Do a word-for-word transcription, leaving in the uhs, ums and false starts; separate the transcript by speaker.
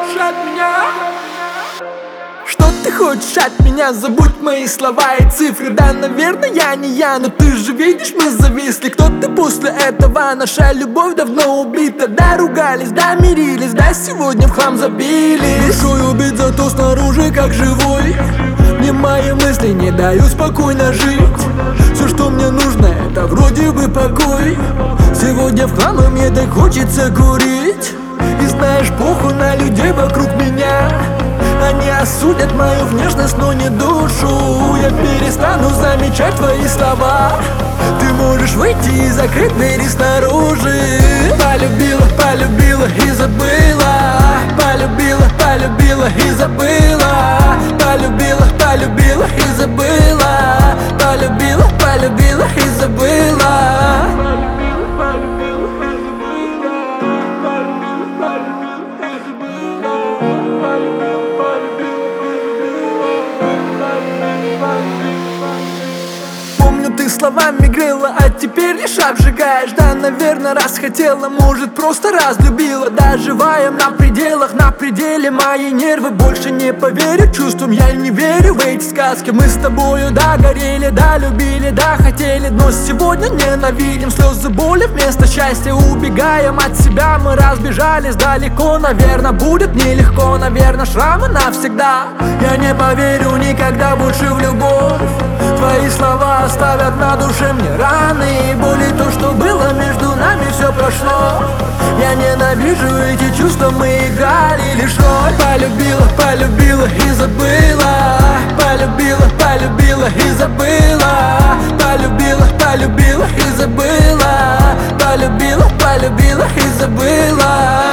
Speaker 1: хочешь от меня? Что ты хочешь от меня? Забудь мои слова и цифры. Да, наверное, я не я, но ты же видишь, мы зависли. Кто ты после этого? Наша любовь давно убита. Да, ругались, да, мирились, да, сегодня в хлам забились. Душой убит, зато снаружи как живой. Мне мои мысли не дают спокойно жить. Все, что мне нужно, это вроде бы покой. Сегодня в хлам, и мне так хочется курить. И знаешь, похуй на людей вокруг меня. Они осудят мою внешность, но не душу. Я перестану замечать твои слова. Ты можешь выйти и закрыть двери снаружи. Полюбила, полюбила и забыла. Полюбила, полюбила и забыла. Полюбила, полюбила и забыла. Полюбила, полюбила и забыла. Помню, ты словами грела, а теперь лишь обжигаешь. Да, наверное, раз хотела, может, просто разлюбила. Да, живая на пределах, на пределе мои нервы. Больше не поверю чувствам, я не верю в эти сказки. Мы с тобою, да, горели, да, любили, да, хотели. Но сегодня ненавидим, слезы боли вместо счастья. Убегаем от себя, мы разбежались далеко. Наверное, будет нелегко, наверное, шрамы навсегда. Я не поверю никогда больше в любовь. Твои слова оставят на душе мне раны и боли. То, что было между нами, все прошло. Я ненавижу эти чувства, мы играли лишь роль. Полюбила, полюбила и забыла. Полюбила, полюбила и забыла. Полюбила, полюбила и забыла. Полюбила, полюбила и забыла.